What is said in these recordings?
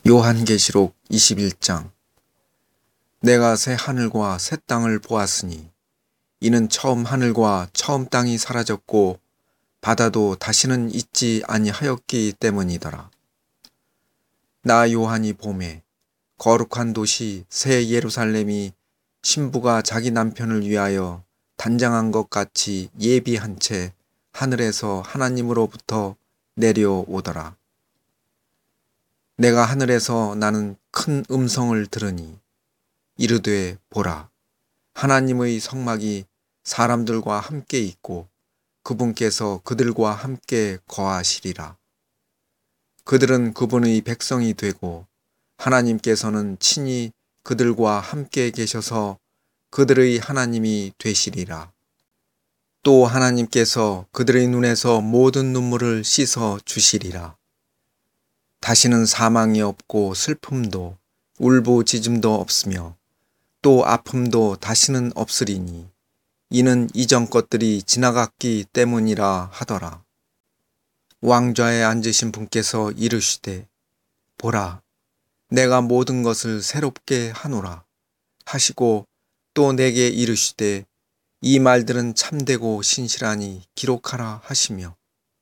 요한계시록 21장. 내가 새 하늘과 새 땅을 보았으니 이는 처음 하늘과 처음 땅이 사라졌고 바다도 다시는 있지 아니하였기 때문이더라. 나 요한이 보매 거룩한 도시 새 예루살렘이 신부가 자기 남편을 위하여 단장한 것 같이 예비한 채 하늘에서 하나님으로부터 내려오더라. 내가 하늘에서 나는 큰 음성을 들으니 이르되 보라, 하나님의 성막이 사람들과 함께 있고 그분께서 그들과 함께 거하시리라. 그들은 그분의 백성이 되고 하나님께서는 친히 그들과 함께 계셔서 그들의 하나님이 되시리라. 또 하나님께서 그들의 눈에서 모든 눈물을 씻어 주시리라. 다시는 사망이 없고 슬픔도 울부짖음도 없으며 또 아픔도 다시는 없으리니 이는 이전 것들이 지나갔기 때문이라 하더라. 왕좌에 앉으신 분께서 이르시되 보라, 내가 모든 것을 새롭게 하노라 하시고 또 내게 이르시되 이 말들은 참되고 신실하니 기록하라 하시며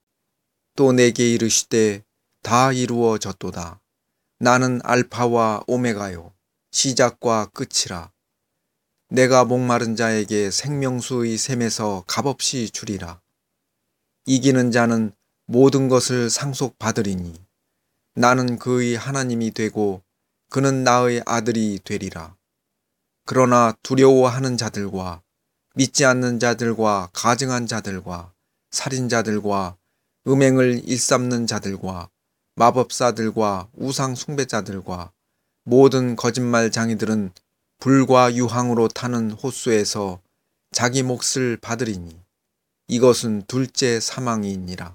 또 내게 이르시되 다 이루어졌도다. 나는 알파와 오메가요 시작과 끝이라. 내가 목마른 자에게 생명수의 샘에서 값없이 주리라. 이기는 자는 모든 것을 상속받으리니 나는 그의 하나님이 되고 그는 나의 아들이 되리라. 그러나 두려워하는 자들과 믿지 않는 자들과 가증한 자들과 살인자들과 음행을 일삼는 자들과 마법사들과 우상 숭배자들과 모든 거짓말장이들은 불과 유황으로 타는 호수에서 자기 몫을 받으리니 이것은 둘째 사망이니라.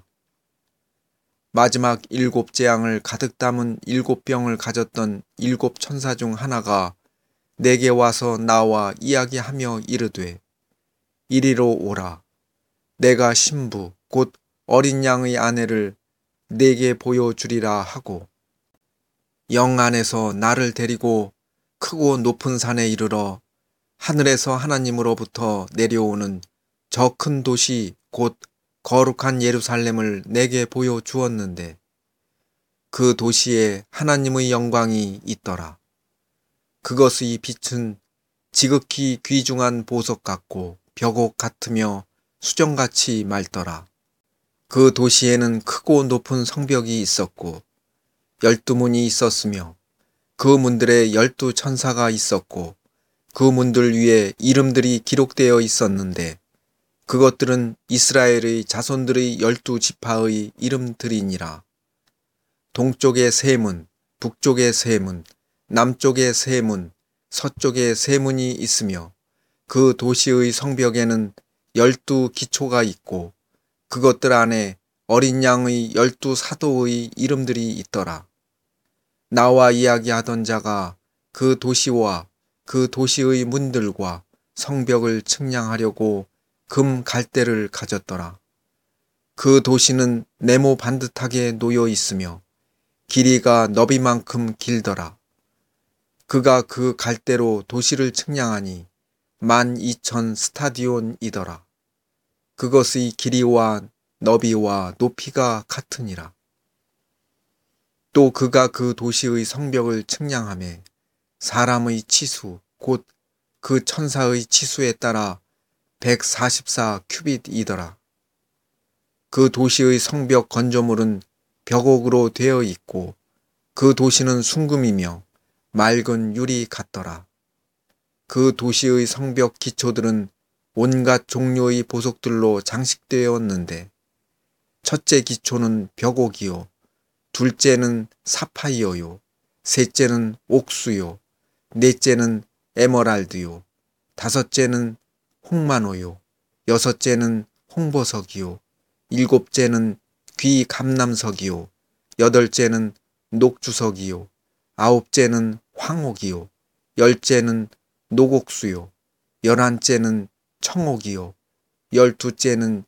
마지막 일곱 재앙을 가득 담은 일곱 병을 가졌던 일곱 천사 중 하나가 내게 와서 나와 이야기하며 이르되 이리로 오라. 내가 신부 곧 어린 양의 아내를 내게 보여주리라 하고 영 안에서 나를 데리고 크고 높은 산에 이르러 하늘에서 하나님으로부터 내려오는 저 큰 도시 곧 거룩한 예루살렘을 내게 보여주었는데 그 도시에 하나님의 영광이 있더라. 그것의 빛은 지극히 귀중한 보석 같고 벽옥 같으며 수정같이 맑더라. 그 도시에는 크고 높은 성벽이 있었고 12문이 있었으며 그 문들에 12천사가 있었고 그 문들 위에 이름들이 기록되어 있었는데 그것들은 이스라엘의 자손들의 12지파의 이름들이니라. 동쪽에 세 문, 북쪽에 세 문, 남쪽에 세 문, 서쪽에 세 문이 있으며 그 도시의 성벽에는 12기초가 있고 그것들 안에 어린 양의 12사도의 이름들이 있더라. 나와 이야기하던 자가 그 도시와 그 도시의 문들과 성벽을 측량하려고 금 갈대를 가졌더라. 그 도시는 네모 반듯하게 놓여 있으며 길이가 너비만큼 길더라. 그가 그 갈대로 도시를 측량하니 12,000 스타디온이더라. 그것의 길이와 너비와 높이가 같으니라. 또 그가 그 도시의 성벽을 측량하매 사람의 치수 곧 그 천사의 치수에 따라 144 큐빗이더라. 그 도시의 성벽 건조물은 벽옥으로 되어 있고 그 도시는 순금이며 맑은 유리 같더라. 그 도시의 성벽 기초들은 온갖 종류의 보석들로 장식되었는데 첫째 기초는 벽옥이요, 둘째는 사파이어요, 셋째는 옥수요, 넷째는 에메랄드요, 다섯째는 홍마노요, 여섯째는 홍보석이요, 일곱째는 귀감남석이요, 여덟째는 녹주석이요, 아홉째는 황옥이요, 열째는 녹옥수요, 열한째는 청옥이요, 열두째는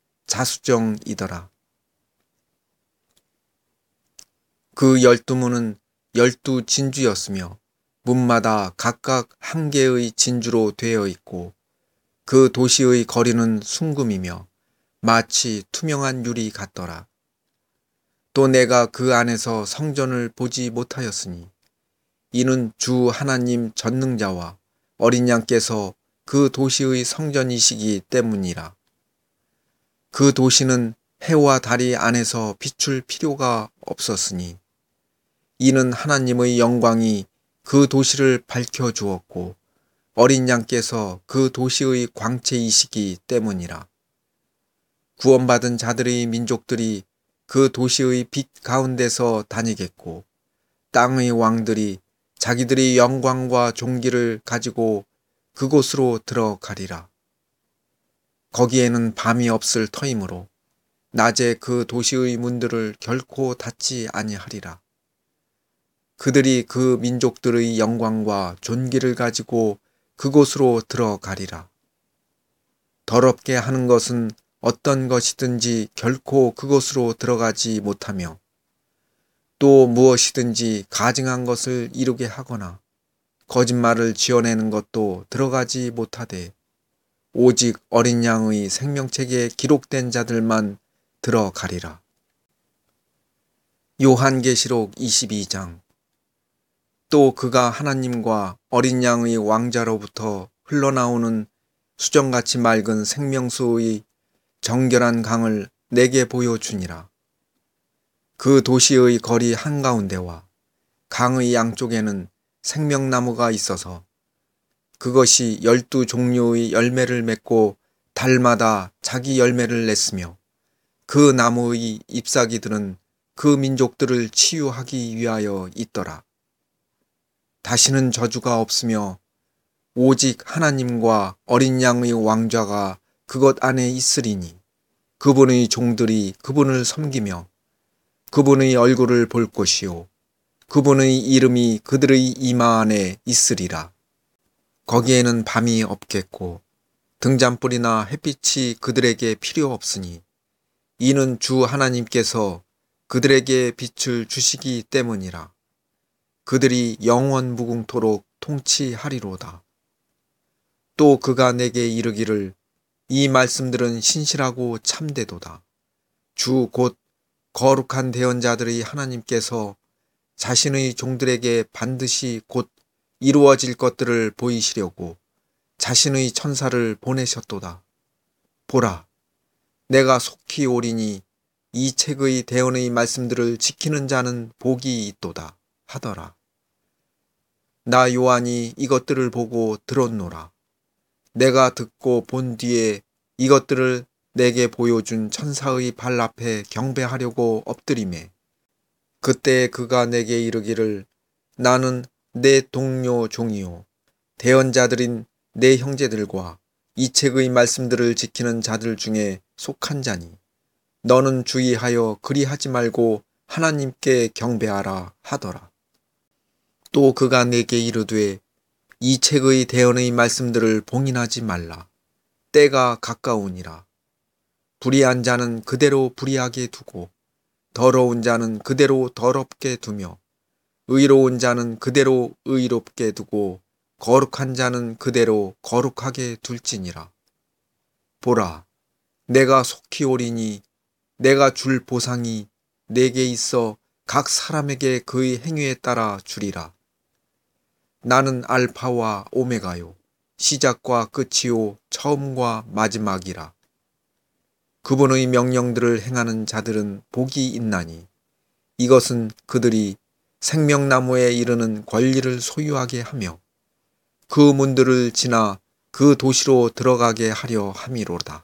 자수정이더라. 그 12문은 12 진주였으며 문마다 각각 한 개의 진주로 되어 있고 그 도시의 거리는 순금이며 마치 투명한 유리 같더라. 또 내가 그 안에서 성전을 보지 못하였으니 이는 주 하나님 전능자와 어린 양께서 그 도시의 성전이시기 때문이라. 그 도시는 해와 달이 안에서 비출 필요가 없었으니 이는 하나님의 영광이 그 도시를 밝혀 주었고 어린 양께서 그 도시의 광채이시기 때문이라. 구원받은 자들의 민족들이 그 도시의 빛 가운데서 다니겠고 땅의 왕들이 자기들의 영광과 존귀를 가지고 그곳으로 들어가리라. 거기에는 밤이 없을 터이므로 낮에 그 도시의 문들을 결코 닫지 아니하리라. 그들이 그 민족들의 영광과 존귀를 가지고 그곳으로 들어가리라. 더럽게 하는 것은 어떤 것이든지 결코 그곳으로 들어가지 못하며 또 무엇이든지 가증한 것을 이루게 하거나 거짓말을 지어내는 것도 들어가지 못하되 오직 어린 양의 생명책에 기록된 자들만 들어가리라. 요한계시록 22장. 또 그가 하나님과 어린 양의 왕자로부터 흘러나오는 수정같이 맑은 생명수의 정결한 강을 내게 보여주니라. 그 도시의 거리 한가운데와 강의 양쪽에는 생명나무가 있어서 그것이 12 종류의 열매를 맺고 달마다 자기 열매를 냈으며 그 나무의 잎사귀들은 그 민족들을 치유하기 위하여 있더라. 다시는 저주가 없으며 오직 하나님과 어린 양의 왕좌가 그것 안에 있으리니 그분의 종들이 그분을 섬기며 그분의 얼굴을 볼 것이요 그분의 이름이 그들의 이마 안에 있으리라. 거기에는 밤이 없겠고 등잔불이나 햇빛이 그들에게 필요 없으니 이는 주 하나님께서 그들에게 빛을 주시기 때문이라. 그들이 영원 무궁토록 통치하리로다. 또 그가 내게 이르기를 이 말씀들은 신실하고 참되도다. 주 곧 거룩한 대언자들의 하나님께서 자신의 종들에게 반드시 곧 이루어질 것들을 보이시려고 자신의 천사를 보내셨도다. 보라, 내가 속히 오리니 이 책의 대언의 말씀들을 지키는 자는 복이 있도다 하더라. 나 요한이 이것들을 보고 들었노라. 내가 듣고 본 뒤에 이것들을 내게 보여준 천사의 발 앞에 경배하려고 엎드리매 그때 그가 내게 이르기를 나는 내 동료 종이요 대언자들인 내 형제들과 이 책의 말씀들을 지키는 자들 중에 속한 자니 너는 주의하여 그리하지 말고 하나님께 경배하라 하더라. 또 그가 내게 이르되 이 책의 대언의 말씀들을 봉인하지 말라. 때가 가까우니라. 불의한 자는 그대로 불의하게 두고 더러운 자는 그대로 더럽게 두며 의로운 자는 그대로 의롭게 두고 거룩한 자는 그대로 거룩하게 둘지니라. 보라, 내가 속히 오리니 내가 줄 보상이 내게 있어 각 사람에게 그의 행위에 따라 주리라. 나는 알파와 오메가요 시작과 끝이요 처음과 마지막이라. 그분의 명령들을 행하는 자들은 복이 있나니 이것은 그들이 생명나무에 이르는 권리를 소유하게 하며 그 문들을 지나 그 도시로 들어가게 하려 함이로다.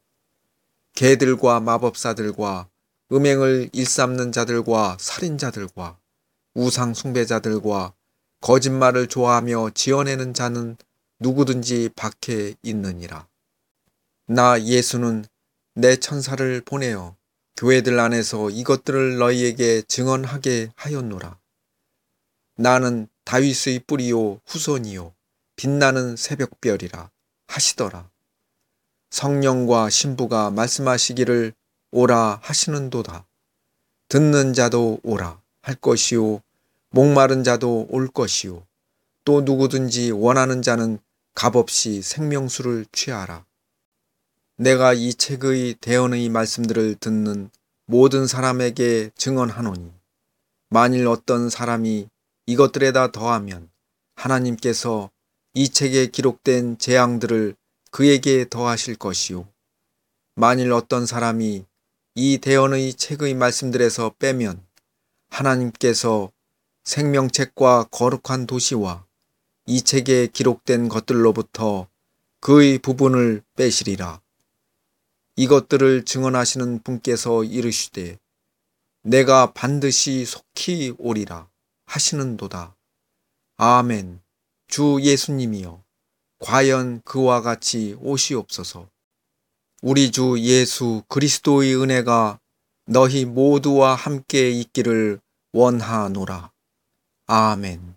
개들과 마법사들과 음행을 일삼는 자들과 살인자들과 우상 숭배자들과 거짓말을 좋아하며 지어내는 자는 누구든지 밖에 있느니라. 나 예수는 내 천사를 보내어 교회들 안에서 이것들을 너희에게 증언하게 하였노라. 나는 다윗의 뿌리요 후손이요 빛나는 새벽별이라 하시더라. 성령과 신부가 말씀하시기를 오라 하시는도다. 듣는 자도 오라 할 것이요 목마른 자도 올 것이요 또 누구든지 원하는 자는 값없이 생명수를 취하라. 내가 이 책의 대언의 말씀들을 듣는 모든 사람에게 증언하노니 만일 어떤 사람이 이것들에다 더하면 하나님께서 이 책에 기록된 재앙들을 그에게 더하실 것이요 만일 어떤 사람이 이 대언의 책의 말씀들에서 빼면 하나님께서 생명책과 거룩한 도시와 이 책에 기록된 것들로부터 그의 부분을 빼시리라. 이것들을 증언하시는 분께서 이르시되 내가 반드시 속히 오리라 하시는도다. 아멘. 주 예수님이여 과연 그와 같이 오시옵소서. 우리 주 예수 그리스도의 은혜가 너희 모두와 함께 있기를 원하노라. 아멘.